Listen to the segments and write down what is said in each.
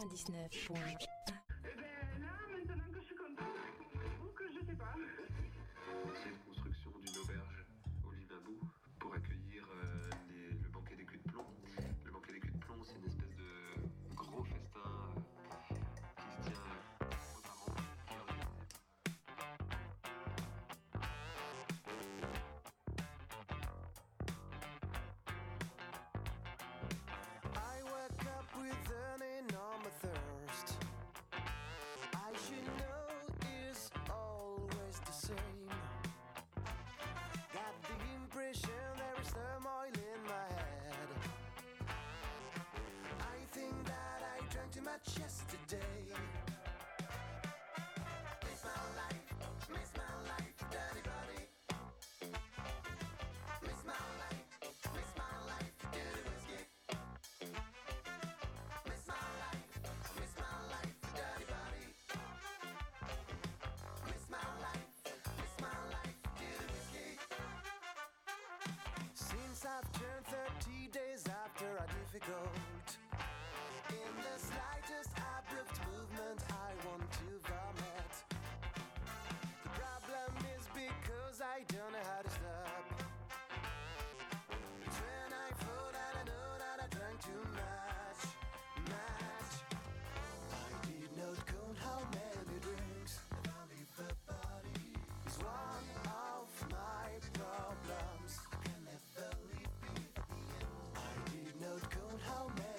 99. Eh ben là, maintenant que je suis contente, j'avoue que je sais pas. L'ancienne construction d'une auberge au Livinbourg pour accueillir le banquet des culs de plomb. Le banquet des culs de plomb, c'est une espèce de gros festin qui se tient une fois par an, qui est organisé I woke up with an enormous thirst. I should know it's always the same. Got the impression there is turmoil in my head. I think that I drank too much yesterday. Miss my life, dirty body. Miss my life, dirty whiskey. Miss my life, dirty body. Miss my life, dirty whiskey. Since I've turned 30 days after a difficult, in the slightest abrupt movement I want to vomit. The problem is because I don't know how to stop. It's when I fall that I know that I drank too much. I did not count how many drinks I leave the body. It's one of my problems. I can never leave it at the end. I did not count how many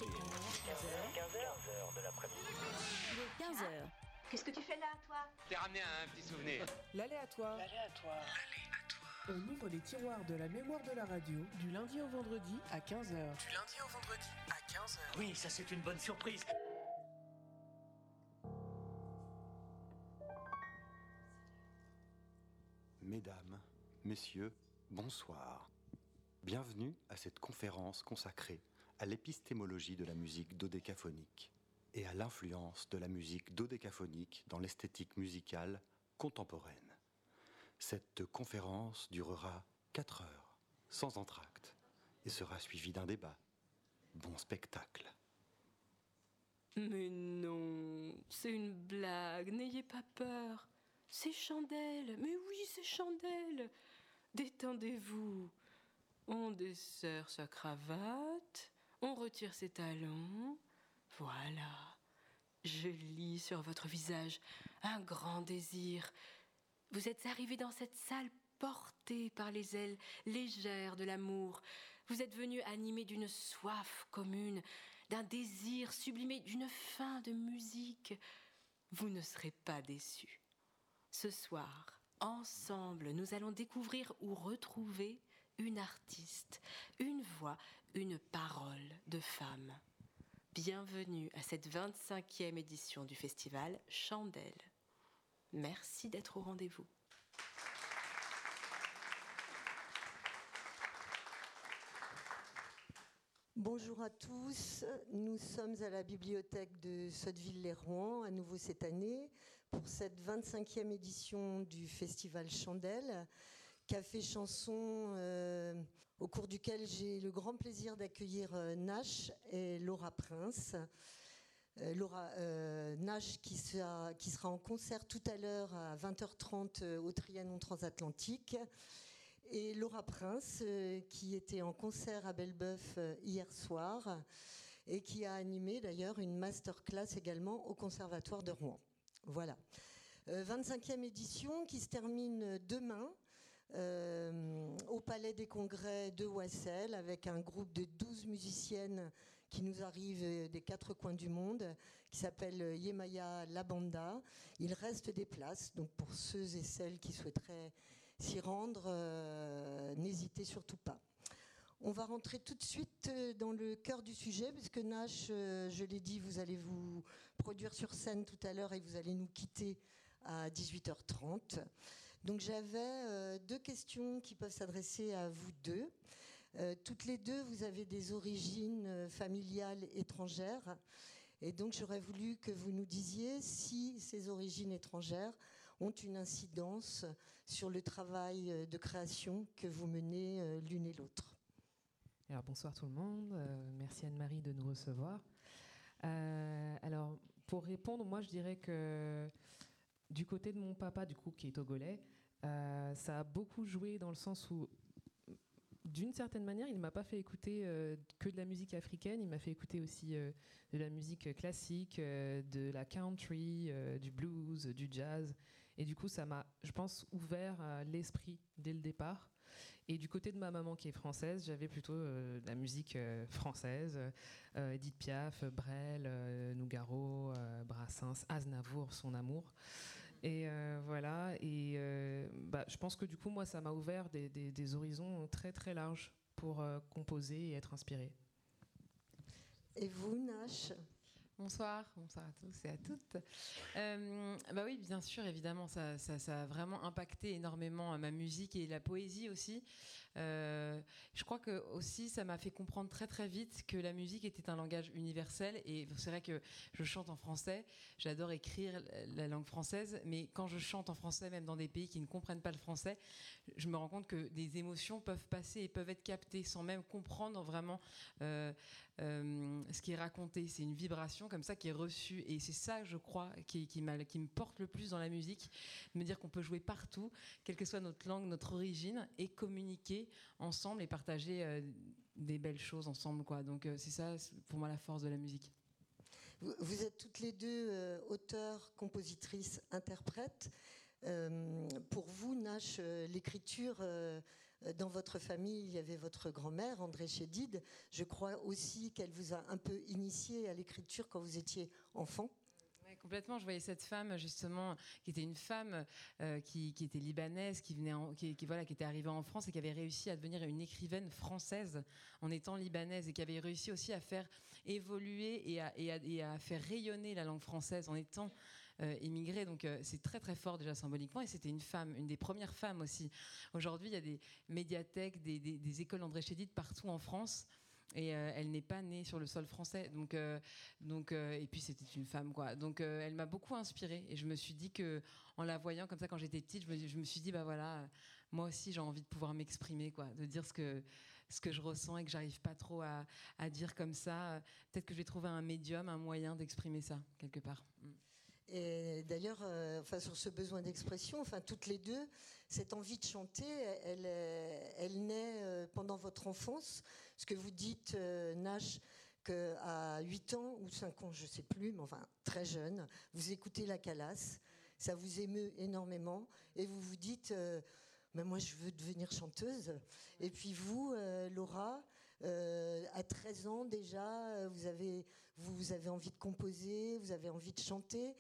15h de l'après-midi. Il est 15h. Qu'est-ce que tu fais là, toi? T'es ramené un petit souvenir. L'aléatoire. On ouvre les tiroirs de la mémoire de la radio du lundi au vendredi à 15h. Oui, ça c'est une bonne surprise. Mesdames, Messieurs, bonsoir. Bienvenue à cette conférence consacrée à l'épistémologie de la musique dodécaphonique et à l'influence de la musique dodécaphonique dans l'esthétique musicale contemporaine. Cette conférence durera 4 heures, sans entracte, et sera suivie d'un débat. Bon spectacle. Mais non, c'est une blague, n'ayez pas peur. C'est Chandelle, mais oui, c'est Chandelle. Détendez-vous. On desserre sa cravate, on retire ses talons. Voilà. Je lis sur votre visage un grand désir. Vous êtes arrivé dans cette salle porté par les ailes légères de l'amour. Vous êtes venu animé d'une soif commune, d'un désir sublimé, d'une faim de musique. Vous ne serez pas déçus. Ce soir, ensemble, nous allons découvrir ou retrouver une artiste, une voix, une parole de femme. Bienvenue à cette 25e édition du festival Chandelle. Merci d'être au rendez-vous. Bonjour à tous, nous sommes à la bibliothèque de Sotteville-lès-Rouen, à nouveau cette année, pour cette 25e édition du festival Chandelle, café chanson, au cours duquel j'ai le grand plaisir d'accueillir Nash et Laura Prince. Nash qui sera en concert tout à l'heure à 20h30 au Trianon Transatlantique. Et Laura Prince, qui était en concert à Belle-Bœuf hier soir et qui a animé d'ailleurs une masterclass également au Conservatoire de Rouen. Voilà. 25e édition qui se termine demain au Palais des Congrès de Oissel avec un groupe de 12 musiciennes qui nous arrivent des 4 coins du monde, qui s'appelle Yemaya La Banda. Il reste des places, donc pour ceux et celles qui souhaiteraient s'y rendre, n'hésitez surtout pas. On va rentrer tout de suite dans le cœur du sujet, puisque Nash, je l'ai dit, vous allez vous produire sur scène tout à l'heure et vous allez nous quitter à 18h30. Donc j'avais 2 questions qui peuvent s'adresser à vous deux. Toutes les deux, vous avez des origines familiales étrangères. Et donc j'aurais voulu que vous nous disiez si ces origines étrangères ont une incidence sur le travail de création que vous menez l'une et l'autre. Alors bonsoir tout le monde, merci Anne-Marie de nous recevoir. Alors pour répondre, moi je dirais que du côté de mon papa, du coup qui est togolais, ça a beaucoup joué dans le sens où, d'une certaine manière, il ne m'a pas fait écouter que de la musique africaine, il m'a fait écouter aussi de la musique classique, de la country, du blues, du jazz. Et du coup, ça m'a, je pense, ouvert l'esprit dès le départ. Et du côté de ma maman qui est française, j'avais plutôt de la musique française, Edith Piaf, Brel, Nougaro, Brassens, Aznavour, Son amour. Et voilà, et je pense que du coup, moi, ça m'a ouvert des horizons très très larges pour composer et être inspiré. Et vous, Nash ? Bonsoir à tous et à toutes. Oui, bien sûr, évidemment, ça a vraiment impacté énormément ma musique et la poésie aussi. Je crois que aussi, ça m'a fait comprendre très très vite que la musique était un langage universel. Et c'est vrai que je chante en français, j'adore écrire la langue française, mais quand je chante en français, même dans des pays qui ne comprennent pas le français, je me rends compte que des émotions peuvent passer et peuvent être captées sans même comprendre vraiment ce qui est raconté. C'est une vibration comme ça qui est reçue, et c'est ça, je crois, qui me porte le plus dans la musique, de me dire qu'on peut jouer partout, quelle que soit notre langue, notre origine, et communiquer ensemble et partager des belles choses ensemble, quoi. Donc c'est ça, pour moi, la force de la musique. Vous êtes toutes les deux auteurs, compositrices, interprètes. Pour vous, Nash, l'écriture Dans votre famille, il y avait votre grand-mère, André Chédid. Je crois aussi qu'elle vous a un peu initié à l'écriture quand vous étiez enfant. Complètement, je voyais cette femme justement qui était une femme qui était libanaise, qui était arrivée en France et qui avait réussi à devenir une écrivaine française en étant libanaise et qui avait réussi aussi à faire évoluer et à faire rayonner la langue française en étant immigrée. Donc c'est très très fort déjà symboliquement, et c'était une femme, une des premières femmes aussi. Aujourd'hui, il y a des médiathèques, des écoles André Chédid partout en France. Et elle n'est pas née sur le sol français, donc et puis c'était une femme, quoi. Donc elle m'a beaucoup inspirée, et je me suis dit que en la voyant comme ça quand j'étais petite, je me suis dit bah voilà, moi aussi j'ai envie de pouvoir m'exprimer, quoi, de dire ce que je ressens et que j'arrive pas trop à dire comme ça. Peut-être que je vais trouver un médium, un moyen d'exprimer ça quelque part. Et d'ailleurs, sur ce besoin d'expression, toutes les deux, cette envie de chanter, elle naît pendant votre enfance. Ce que vous dites, Nash, qu'à 8 ans ou 5 ans, je ne sais plus, mais très jeune, vous écoutez la Calas, ça vous émeut énormément, et vous vous dites, mais moi je veux devenir chanteuse. Et puis vous, Laura, à 13 ans déjà, vous avez envie de composer, vous avez envie de chanter.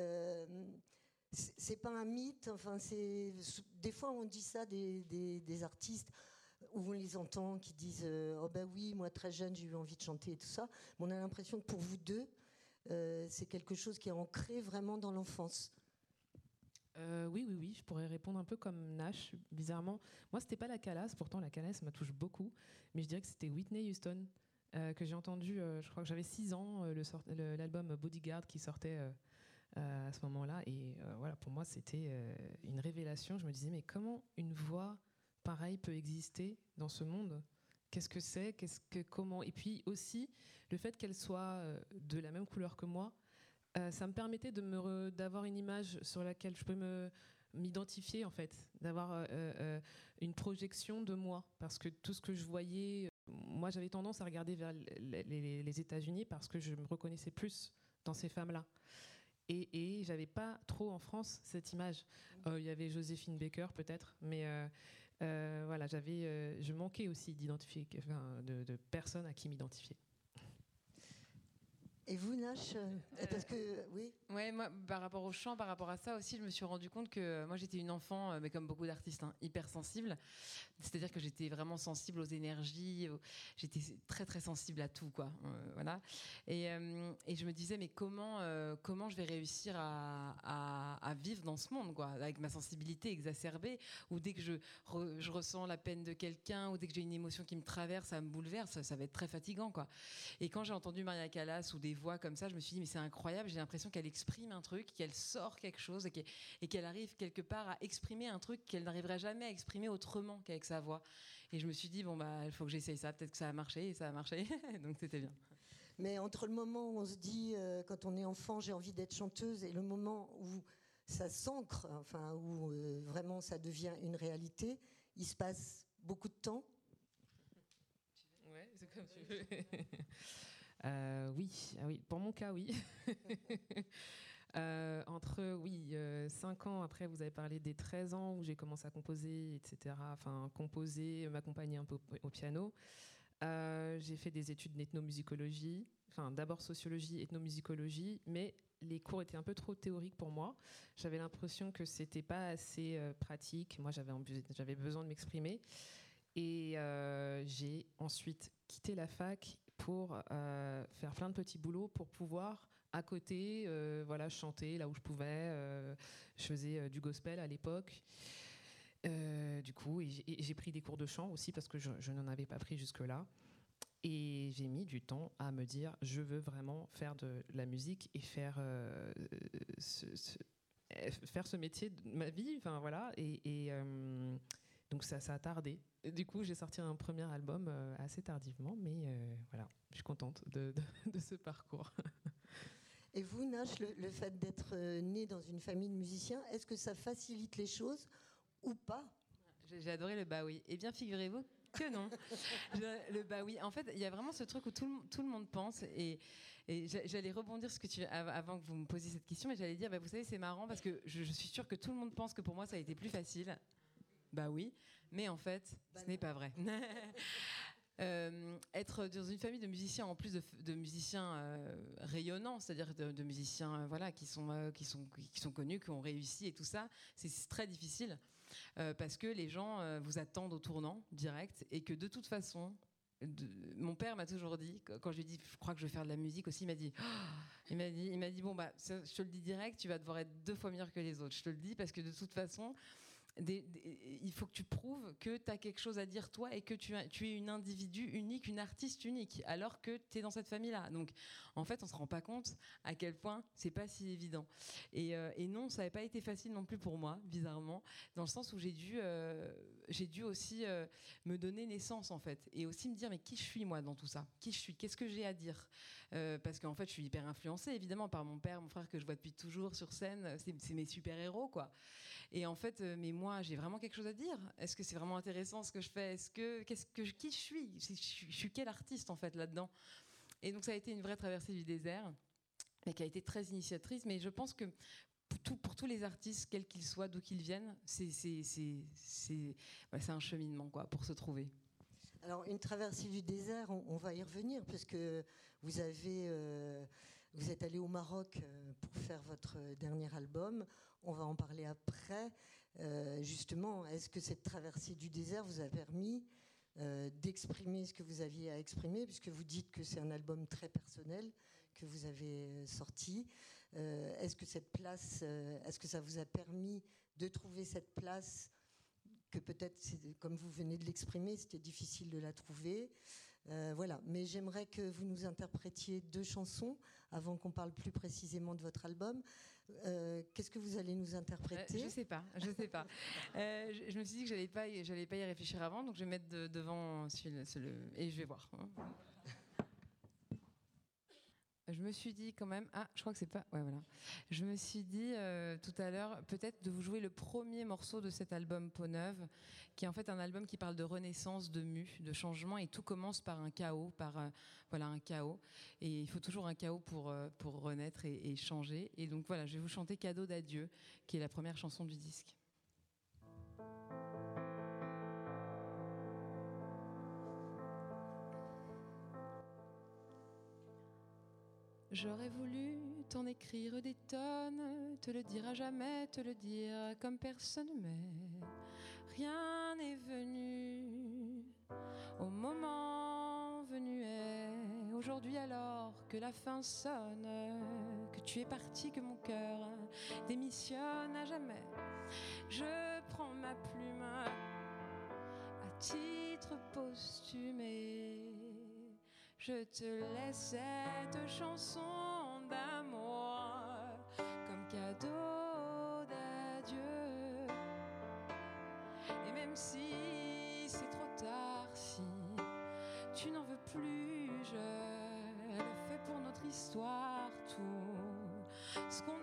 C'est pas un mythe. Des fois on dit ça des artistes où on les entend qui disent oh ben oui, moi très jeune j'ai eu envie de chanter et tout ça. Mais on a l'impression que pour vous deux, c'est quelque chose qui est ancré vraiment dans l'enfance. Oui, je pourrais répondre un peu comme Nash, bizarrement. Moi, c'était pas la Calas, pourtant la Calas me touche beaucoup, mais je dirais que c'était Whitney Houston, que j'ai entendu, je crois que j'avais 6 ans, l'album Bodyguard qui sortait à ce moment-là, et voilà, pour moi, c'était une révélation. Je me disais, mais comment une voix pareille peut exister dans ce monde ? Qu'est-ce que c'est ? Comment ? Et puis aussi, le fait qu'elle soit de la même couleur que moi, ça me permettait d'avoir une image sur laquelle je peux m'identifier, en fait, d'avoir une projection de moi, parce que tout ce que je voyais, moi j'avais tendance à regarder vers les États-Unis parce que je me reconnaissais plus dans ces femmes-là. Et j'avais pas trop en France cette image. Il y avait Joséphine Baker peut-être, mais voilà, je manquais aussi d'identifier, de personnes à qui m'identifier. Et vous, Nash, parce que oui. Ouais, moi, par rapport au chant, par rapport à ça aussi, je me suis rendu compte que moi, j'étais une enfant, mais comme beaucoup d'artistes, hyper sensible. C'est-à-dire que j'étais vraiment sensible aux énergies. J'étais très très sensible à tout, quoi. Voilà. Et je me disais, mais comment je vais réussir à vivre dans ce monde, quoi, avec ma sensibilité exacerbée, ou dès que je ressens la peine de quelqu'un, ou dès que j'ai une émotion qui me traverse, ça me bouleverse, ça va être très fatigant, quoi. Et quand j'ai entendu Maria Callas ou des voix comme ça, je me suis dit mais c'est incroyable, j'ai l'impression qu'elle exprime un truc, qu'elle sort quelque chose et qu'elle arrive quelque part à exprimer un truc qu'elle n'arriverait jamais à exprimer autrement qu'avec sa voix. Et je me suis dit bon bah il faut que j'essaye ça, peut-être que ça a marché, et ça a marché. Donc c'était bien. Mais entre le moment où on se dit quand on est enfant j'ai envie d'être chanteuse et le moment où ça s'ancre, où vraiment ça devient une réalité, il se passe beaucoup de temps. Ouais, c'est comme tu veux. Oui, pour mon cas, oui. Entre 5 ans, après vous avez parlé des 13 ans où j'ai commencé à composer, etc. Composer, m'accompagner un peu au piano. J'ai fait des études d'ethnomusicologie, d'abord sociologie, ethnomusicologie, mais les cours étaient un peu trop théoriques pour moi. J'avais l'impression que c'était pas assez pratique. Moi, j'avais besoin de m'exprimer. Et j'ai ensuite quitté la fac pour faire plein de petits boulots pour pouvoir à côté chanter là où je pouvais. Je faisais du gospel à l'époque. Du coup, j'ai pris des cours de chant aussi parce que je n'en avais pas pris jusque-là. Et j'ai mis du temps à me dire je veux vraiment faire de la musique et faire ce métier de ma vie. Donc ça a tardé. Et du coup, j'ai sorti un premier album assez tardivement, mais voilà, je suis contente de ce parcours. Et vous, Nash, le fait d'être né dans une famille de musiciens, est-ce que ça facilite les choses ou pas ? J'ai adoré le bah oui. Eh bien, figurez-vous que non. Le bah oui. En fait, il y a vraiment ce truc où tout le monde pense, et j'allais rebondir avant que vous me posiez cette question, mais j'allais dire, vous savez, c'est marrant parce que je suis sûre que tout le monde pense que pour moi, ça a été plus facile. Bah oui, mais en fait, ce n'est pas vrai. Être dans une famille de musiciens, en plus de musiciens rayonnants, c'est-à-dire de musiciens voilà, qui sont connus, qui ont réussi et tout ça, c'est très difficile parce que les gens vous attendent au tournant direct et que de toute façon, mon père m'a toujours dit, quand je lui ai dit je crois que je vais faire de la musique aussi, il m'a dit bon bah je te le dis direct, tu vas devoir être 2 fois meilleur que les autres, je te le dis parce que de toute façon il faut que tu prouves que tu as quelque chose à dire toi et que tu es une individu unique, une artiste unique, alors que tu es dans cette famille-là. Donc, en fait, on se rend pas compte à quel point c'est pas si évident. Et non, ça n'avait pas été facile non plus pour moi, bizarrement, dans le sens où j'ai dû aussi me donner naissance, en fait, et aussi me dire mais qui je suis moi dans tout ça ? Qui je suis ? Qu'est-ce que j'ai à dire ? Parce qu'en fait, je suis hyper influencée, évidemment, par mon père, mon frère que je vois depuis toujours sur scène. C'est mes super-héros, quoi. Et en fait, mais moi, j'ai vraiment quelque chose à dire. Est-ce que c'est vraiment intéressant ce que je fais ? Qui je suis ? Je suis quel artiste en fait là-dedans ? Et donc ça a été une vraie traversée du désert, mais qui a été très initiatrice. Mais je pense que pour tous les artistes, quels qu'ils soient, d'où qu'ils viennent, c'est un cheminement quoi, pour se trouver. Alors une traversée du désert, on va y revenir parce que vous êtes allé au Maroc pour faire votre dernier album. On va en parler après. Justement, est-ce que cette traversée du désert vous a permis d'exprimer ce que vous aviez à exprimer, puisque vous dites que c'est un album très personnel que vous avez sorti. Est-ce que cette place, est-ce que ça vous a permis de trouver cette place que peut-être, comme vous venez de l'exprimer, c'était difficile de la trouver. Voilà. Mais j'aimerais que vous nous interprétiez 2 chansons avant qu'on parle plus précisément de votre album. Qu'est-ce que vous allez nous interpréter ? Je sais pas. Je me suis dit que j'allais pas y réfléchir avant, donc je vais mettre devant et je vais voir. Je me suis dit quand même, je crois que c'est pas, ouais voilà. Je me suis dit tout à l'heure peut-être de vous jouer le premier morceau de cet album Peau Neuve, qui est en fait un album qui parle de renaissance, de mue, de changement, et tout commence par un chaos, un chaos, et il faut toujours un chaos pour renaître et changer. Et donc voilà, je vais vous chanter Cadeau d'adieu, qui est la première chanson du disque. J'aurais voulu t'en écrire des tonnes, te le dire à jamais, te le dire comme personne, mais rien n'est venu. Au moment venu est aujourd'hui, alors que la fin sonne, que tu es parti, que mon cœur démissionne à jamais. Je prends ma plume à titre posthume et je te laisse cette chanson d'amour comme cadeau d'adieu. Et même si c'est trop tard, si tu n'en veux plus, je le fais pour notre histoire. Tout ce qu'on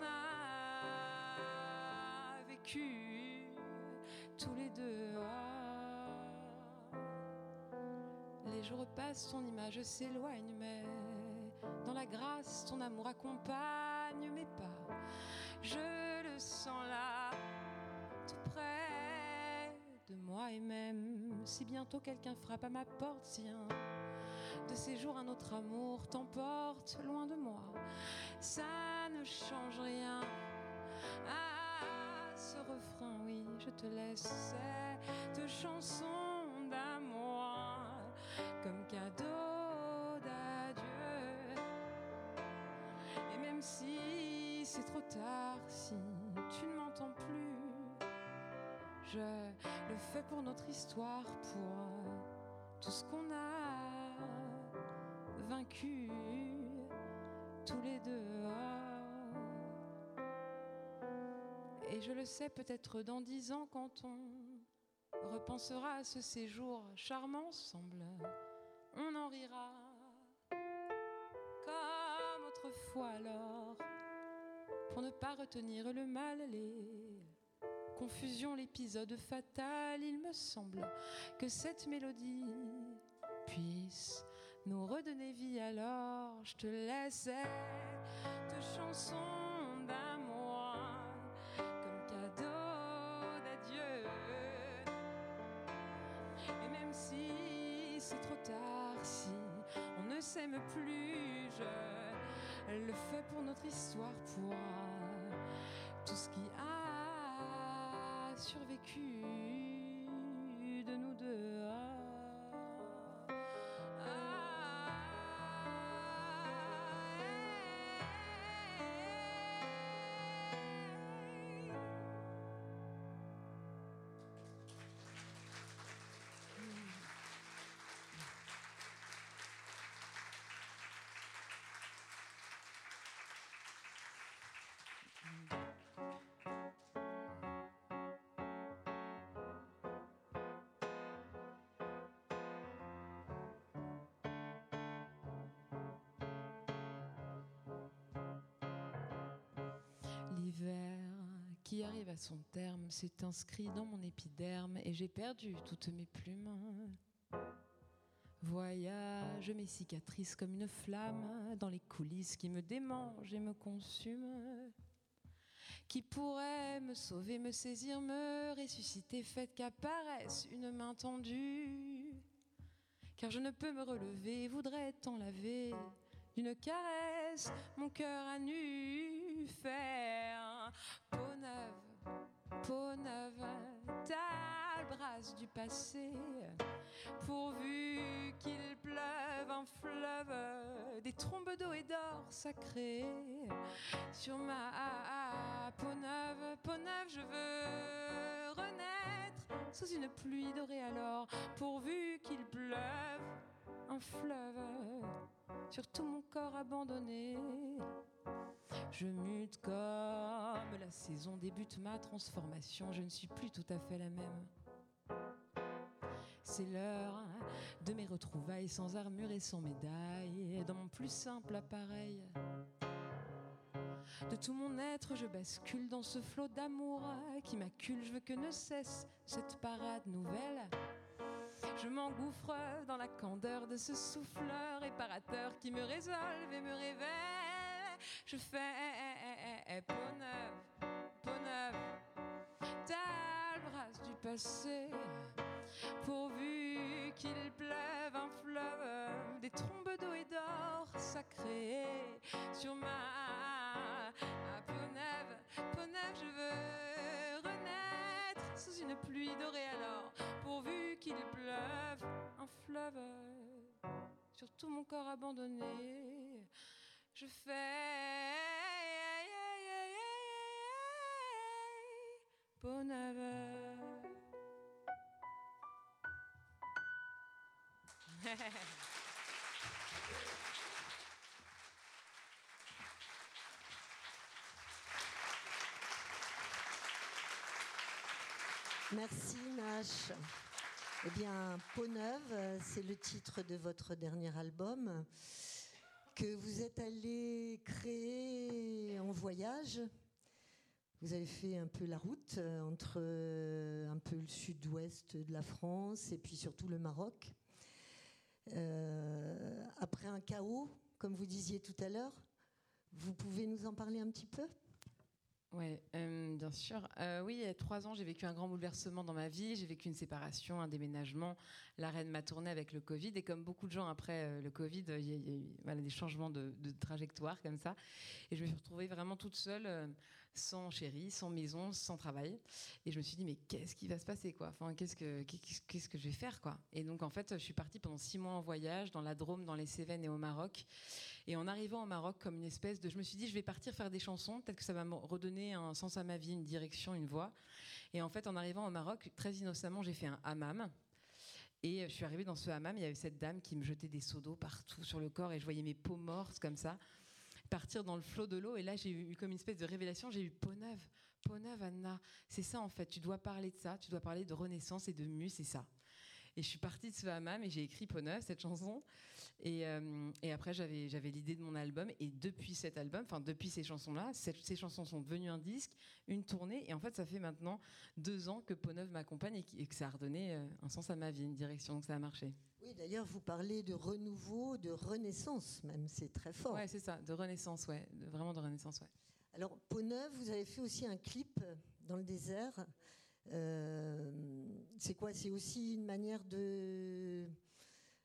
a vécu tous les deux. Les jours passent, ton image s'éloigne, mais dans la grâce, ton amour accompagne mes pas. Je le sens là, tout près de moi, et même si bientôt quelqu'un frappe à ma porte, si un de ces jours un autre amour t'emporte loin de moi, ça ne change rien à ce refrain. Oui, je te laisse cette chanson d'amour comme cadeau d'adieu. Et même si c'est trop tard, si tu ne m'entends plus, je le fais pour notre histoire, pour tout ce qu'on a vaincu tous les deux. Et je le sais, peut-être dans 10 ans, quand on repensera à ce séjour charmant ensemble, on en rira comme autrefois alors, pour ne pas retenir le mal, les confusions, l'épisode fatal. Il me semble que cette mélodie puisse nous redonner vie. Alors je te laisse cette chanson d'amour comme cadeau d'adieu. c'est trop tard. Si on ne s'aime plus, je le fais pour notre histoire, pour tout ce qui a survécu de nous deux. L'hiver qui arrive à son terme s'est inscrit dans mon épiderme et j'ai perdu toutes mes plumes. Voyage mes cicatrices comme une flamme dans les coulisses qui me démangent et me consument. Qui pourrait me sauver, me saisir, me ressusciter, fait qu'apparaisse une main tendue. Car je ne peux me relever, voudrais tant laver d'une caresse mon cœur à nu, faire peau neuve, tale brasse du passé, pourvu qu'il pleuve un fleuve, des trombes d'eau et d'or sacrés sur ma peau neuve, je veux renaître sous une pluie dorée alors, pourvu qu'il pleuve un fleuve sur tout mon corps abandonné. Je mute comme la saison débute ma transformation, je ne suis plus tout à fait la même. C'est l'heure de mes retrouvailles sans armure et sans médaille, dans mon plus simple appareil. De tout mon être, je bascule dans ce flot d'amour qui m'accule. Je veux que ne cesse cette parade nouvelle. Je m'engouffre dans la candeur de ce souffleur réparateur qui me résolve et me révèle. Je fais peau neuve, telle brasse du passé, pourvu qu'il pleuve un fleuve, des trombes d'eau et d'or sacrées sur ma peau neuve, je veux renaître sous une pluie dorée alors, pourvu qu'il pleuve un fleuve sur tout mon corps abandonné. Je fais peau neuve. Merci Nash. Eh bien, Peau neuve, c'est le titre de votre dernier album que vous êtes allé créer en voyage. Vous avez fait un peu la route entre un peu le sud-ouest de la France et puis surtout le Maroc. Après un chaos, comme vous disiez tout à l'heure, vous pouvez nous en parler un petit peu ? Oui, bien sûr. Oui, il y a 3 ans, j'ai vécu un grand bouleversement dans ma vie. J'ai vécu une séparation, un déménagement, l'arrêt de ma tournée avec le Covid. Et comme beaucoup de gens après le Covid, il y a eu des changements de trajectoire comme ça. Et je me suis retrouvée vraiment toute seule, sans chéri, sans maison, sans travail. Et je me suis dit, mais qu'est-ce qui va se passer, quoi ? Enfin, qu'est-ce que je vais faire, quoi ? Et donc, en fait, je suis partie pendant 6 mois en voyage, dans la Drôme, dans les Cévennes et au Maroc. Et en arrivant au Maroc, comme une espèce de... Je me suis dit, je vais partir faire des chansons. Peut-être que ça va me redonner un sens à ma vie, une direction, une voix. Et en fait, en arrivant au Maroc, très innocemment, j'ai fait un hammam. Et je suis arrivée dans ce hammam, il y avait cette dame qui me jetait des seaux d'eau partout sur le corps. Et je voyais mes peaux mortes, comme ça, partir dans le flot de l'eau. Et là, j'ai eu comme une espèce de révélation. J'ai eu peau neuve, Anna. C'est ça, en fait. Tu dois parler de ça. Tu dois parler de renaissance et de mue, c'est ça. Et je suis partie de ce hammam et j'ai écrit Peau neuve, cette chanson. Et après, j'avais l'idée de mon album. Et depuis cet album, enfin depuis ces chansons-là, ces chansons sont devenues un disque, une tournée. Et en fait, ça fait maintenant 2 ans que Peau neuve m'accompagne et que ça a redonné un sens à ma vie, une direction, donc ça a marché. Oui, d'ailleurs, vous parlez de renouveau, de renaissance même, c'est très fort. Ouais, c'est ça, de renaissance, ouais, vraiment de renaissance, ouais. Alors, Peau neuve, vous avez fait aussi un clip dans le désert. C'est quoi ? C'est aussi une manière de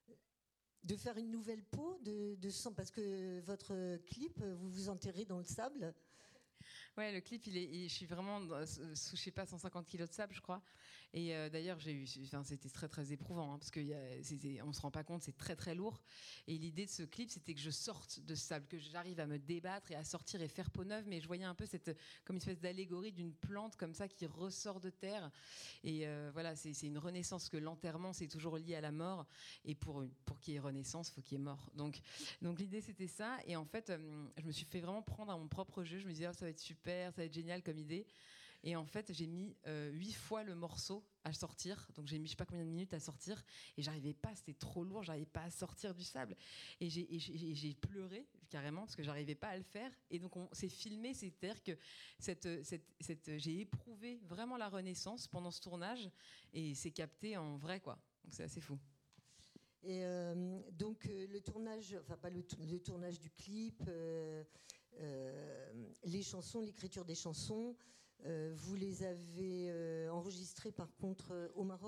de faire une nouvelle peau parce que votre clip, vous vous enterrez dans le sable. Ouais, le clip, je suis vraiment sous, je sais pas, 150 kilos de sable, je crois. Et d'ailleurs, c'était très très éprouvant, hein, parce qu'on se rend pas compte, c'est très très lourd. Et l'idée de ce clip, c'était que je sorte de ce sable, que j'arrive à me débattre et à sortir et faire peau neuve. Mais je voyais un peu comme une espèce d'allégorie d'une plante comme ça qui ressort de terre. Et voilà, c'est une renaissance, que l'enterrement, c'est toujours lié à la mort. Et pour qu'il y ait renaissance, il faut qu'il y ait mort. Donc l'idée, c'était ça. Et en fait, je me suis fait vraiment prendre à mon propre jeu. Je me disais, oh, ça va être super, ça va être génial comme idée. Et en fait, j'ai mis 8 fois le morceau à sortir. Donc j'ai mis je sais pas combien de minutes à sortir. Et j'arrivais pas, c'était trop lourd, j'arrivais pas à sortir du sable. Et j'ai pleuré carrément parce que j'arrivais pas à le faire. Et donc on s'est filmé, c'est-à-dire que j'ai éprouvé vraiment la renaissance pendant ce tournage. Et c'est capté en vrai, quoi. Donc c'est assez fou. Et donc le tournage, enfin pas le tournage du clip, les chansons, l'écriture des chansons, vous les avez enregistrées par contre au Maroc.